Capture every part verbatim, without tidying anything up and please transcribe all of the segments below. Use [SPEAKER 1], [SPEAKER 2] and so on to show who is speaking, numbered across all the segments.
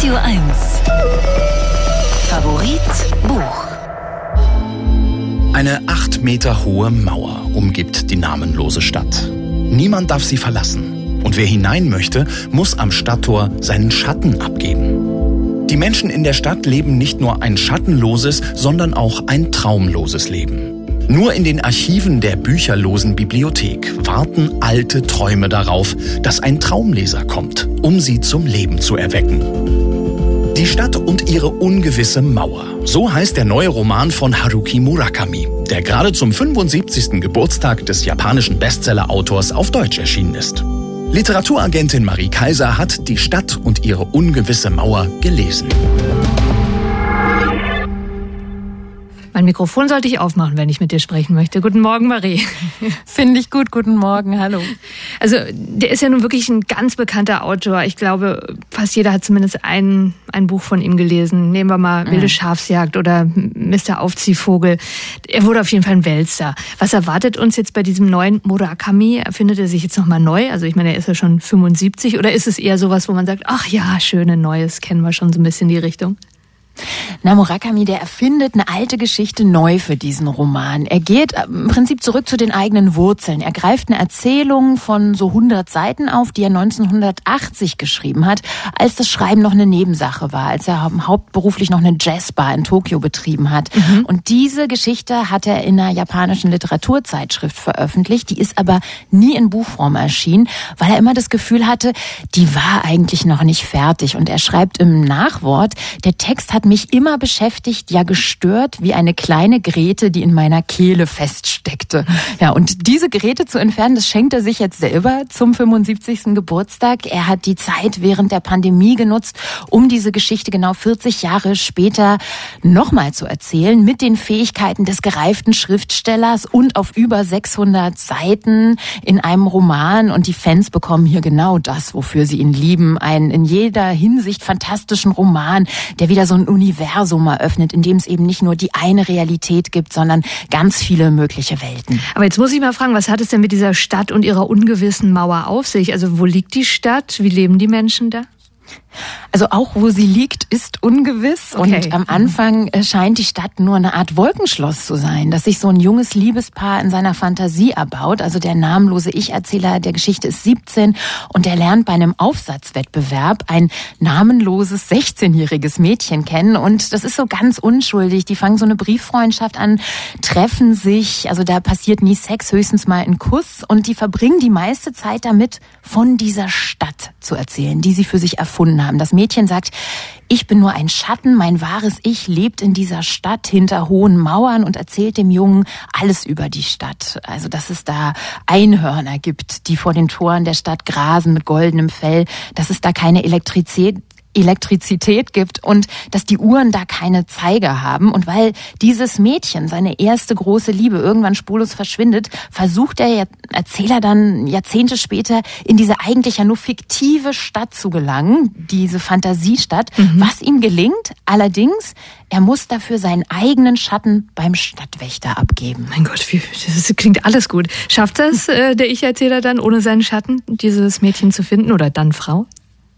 [SPEAKER 1] Radio eins. Favorit Buch.
[SPEAKER 2] Eine acht Meter hohe Mauer umgibt die namenlose Stadt. Niemand darf sie verlassen. Und wer hinein möchte, muss am Stadttor seinen Schatten abgeben. Die Menschen in der Stadt leben nicht nur ein schattenloses, sondern auch ein traumloses Leben. Nur in den Archiven der bücherlosen Bibliothek warten alte Träume darauf, dass ein Traumleser kommt, um sie zum Leben zu erwecken. Die Stadt und ihre ungewisse Mauer. So heißt der neue Roman von Haruki Murakami, der gerade zum fünfundsiebzigsten Geburtstag des japanischen Bestseller-Autors auf Deutsch erschienen ist. Literaturagentin Marie Kaiser hat Die Stadt und ihre ungewisse Mauer gelesen.
[SPEAKER 3] Mein Mikrofon sollte ich aufmachen, wenn ich mit dir sprechen möchte. Guten Morgen, Marie.
[SPEAKER 4] Finde ich gut. Guten Morgen. Hallo.
[SPEAKER 3] Also, der ist ja nun wirklich ein ganz bekannter Autor. Ich glaube, fast jeder hat zumindest ein, ein Buch von ihm gelesen. Nehmen wir mal Wilde Schafsjagd oder Mister Aufziehvogel. Er wurde auf jeden Fall ein Weltstar. Was erwartet uns jetzt bei diesem neuen Murakami? Erfindet er sich jetzt nochmal neu? Also, ich meine, er ist ja schon fünfundsiebzig. Oder ist es eher sowas, wo man sagt, ach ja, schöne Neues, kennen wir schon so ein bisschen die Richtung?
[SPEAKER 4] Na, Murakami, der erfindet eine alte Geschichte neu für diesen Roman. Er geht im Prinzip zurück zu den eigenen Wurzeln. Er greift eine Erzählung von so hundert Seiten auf, die er neunzehnhundertachtzig geschrieben hat, als das Schreiben noch eine Nebensache war, als er hauptberuflich noch eine Jazzbar in Tokio betrieben hat. Mhm. Und diese Geschichte hat er in einer japanischen Literaturzeitschrift veröffentlicht. Die ist aber nie in Buchform erschienen, weil er immer das Gefühl hatte, die war eigentlich noch nicht fertig. Und er schreibt im Nachwort, der Text hat mich immer beschäftigt, ja gestört, wie eine kleine Grete, die in meiner Kehle feststeckte. Ja, und diese Grete zu entfernen, das schenkt er sich jetzt selber zum fünfundsiebzigsten Geburtstag. Er hat die Zeit während der Pandemie genutzt, um diese Geschichte genau vierzig Jahre später nochmal zu erzählen, mit den Fähigkeiten des gereiften Schriftstellers und auf über sechshundert Seiten in einem Roman. Und die Fans bekommen hier genau das, wofür sie ihn lieben. Einen in jeder Hinsicht fantastischen Roman, der wieder so ein Universum eröffnet, in dem es eben nicht nur die eine Realität gibt, sondern ganz viele mögliche Welten.
[SPEAKER 3] Aber jetzt muss ich mal fragen, was hat es denn mit dieser Stadt und ihrer ungewissen Mauer auf sich? Also wo liegt die Stadt? Wie leben die Menschen da?
[SPEAKER 4] Also auch wo sie liegt, ist ungewiss. Okay. Und am Anfang scheint die Stadt nur eine Art Wolkenschloss zu sein, das sich so ein junges Liebespaar in seiner Fantasie erbaut. Also der namenlose Ich-Erzähler der Geschichte ist siebzehn und er lernt bei einem Aufsatzwettbewerb ein namenloses sechzehnjähriges Mädchen kennen. Und das ist so ganz unschuldig. Die fangen so eine Brieffreundschaft an, treffen sich. Also da passiert nie Sex, höchstens mal ein Kuss. Und die verbringen die meiste Zeit damit, von dieser Stadt zu erzählen, die sie für sich erfunden haben. Das Mädchen sagt, ich bin nur ein Schatten, mein wahres Ich lebt in dieser Stadt hinter hohen Mauern und erzählt dem Jungen alles über die Stadt. Also, dass es da Einhörner gibt, die vor den Toren der Stadt grasen mit goldenem Fell, dass es da keine Elektrizität Elektrizität gibt und dass die Uhren da keine Zeiger haben. Und weil dieses Mädchen, seine erste große Liebe, irgendwann spurlos verschwindet, versucht der Erzähler dann Jahrzehnte später in diese eigentlich ja nur fiktive Stadt zu gelangen, diese Fantasiestadt, mhm. was ihm gelingt. Allerdings, er muss dafür seinen eigenen Schatten beim Stadtwächter abgeben.
[SPEAKER 3] Mein Gott, wie, das klingt alles gut. Schafft das äh, der Ich-Erzähler dann, ohne seinen Schatten dieses Mädchen zu finden oder dann Frau?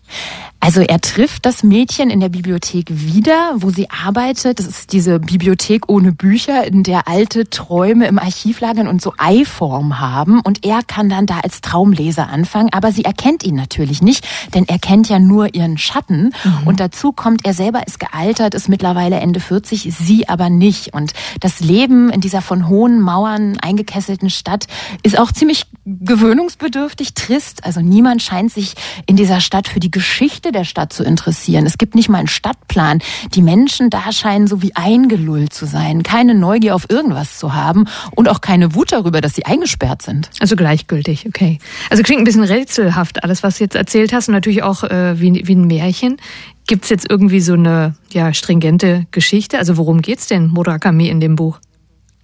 [SPEAKER 4] Also er trifft das Mädchen in der Bibliothek wieder, wo sie arbeitet. Das ist diese Bibliothek ohne Bücher, in der alte Träume im Archiv lagern und so Eiform haben. Und er kann dann da als Traumleser anfangen. Aber sie erkennt ihn natürlich nicht, denn er kennt ja nur ihren Schatten. Mhm. Und dazu kommt, er selber ist gealtert, ist mittlerweile Ende vierzig, sie aber nicht. Und das Leben in dieser von hohen Mauern eingekesselten Stadt ist auch ziemlich gewöhnungsbedürftig, trist. Also niemand scheint sich in dieser Stadt für die Geschichte der Stadt zu interessieren. Es gibt nicht mal einen Stadtplan. Die Menschen da scheinen so wie eingelullt zu sein, keine Neugier auf irgendwas zu haben und auch keine Wut darüber, dass sie eingesperrt sind.
[SPEAKER 3] Also gleichgültig, okay. Also klingt ein bisschen rätselhaft, alles, was du jetzt erzählt hast, und natürlich auch äh, wie, wie ein Märchen. Gibt es jetzt irgendwie so eine ja, stringente Geschichte? Also worum geht's denn, Murakami, in dem Buch?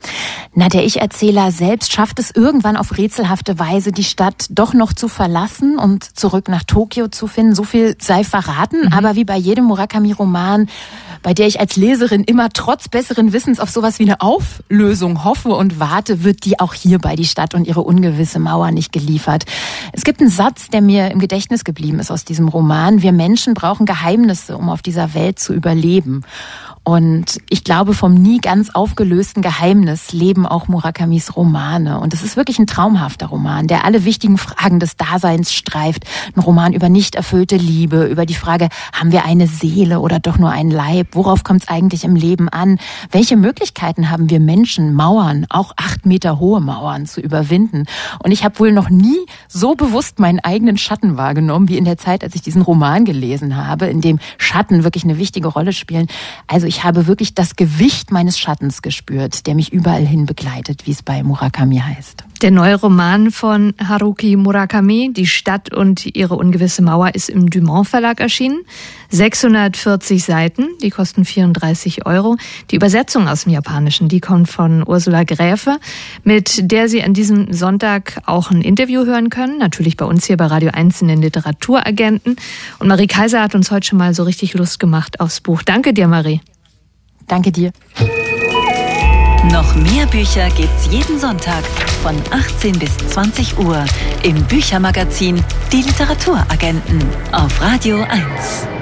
[SPEAKER 4] Na, der Ich-Erzähler selbst schafft es irgendwann auf rätselhafte Weise, die Stadt doch noch zu verlassen und zurück nach Tokio zu finden. So viel sei verraten. Mhm. Aber wie bei jedem Murakami-Roman, bei der ich als Leserin immer trotz besseren Wissens auf sowas wie eine Auflösung hoffe und warte, wird die auch hierbei die Stadt und ihre ungewisse Mauer nicht geliefert. Es gibt einen Satz, der mir im Gedächtnis geblieben ist aus diesem Roman. Wir Menschen brauchen Geheimnisse, um auf dieser Welt zu überleben. Und ich glaube, vom nie ganz aufgelösten Geheimnis leben auch Murakamis Romane. Und es ist wirklich ein traumhafter Roman, der alle wichtigen Fragen des Daseins streift. Ein Roman über nicht erfüllte Liebe, über die Frage, haben wir eine Seele oder doch nur einen Leib? Worauf kommt es eigentlich im Leben an? Welche Möglichkeiten haben wir Menschen, Mauern, auch acht Meter hohe Mauern zu überwinden? Und ich habe wohl noch nie so bewusst meinen eigenen Schatten wahrgenommen, wie in der Zeit, als ich diesen Roman gelesen habe, in dem Schatten wirklich eine wichtige Rolle spielen. Also ich habe wirklich das Gewicht meines Schattens gespürt, der mich überall hin begleitet, wie es bei Murakami heißt.
[SPEAKER 3] Der neue Roman von Haruki Murakami, Die Stadt und ihre ungewisse Mauer, ist im Dumont Verlag erschienen. sechshundertvierzig Seiten, die kosten vierunddreißig Euro. Die Übersetzung aus dem Japanischen, die kommt von Ursula Gräfe, mit der Sie an diesem Sonntag auch ein Interview hören können. Natürlich bei uns hier bei Radio eins in den Literaturagenten. Und Marie Kaiser hat uns heute schon mal so richtig Lust gemacht aufs Buch. Danke dir, Marie.
[SPEAKER 4] Danke dir.
[SPEAKER 1] Noch mehr Bücher gibt's jeden Sonntag von achtzehn bis zwanzig Uhr im Büchermagazin Die Literaturagenten auf Radio eins.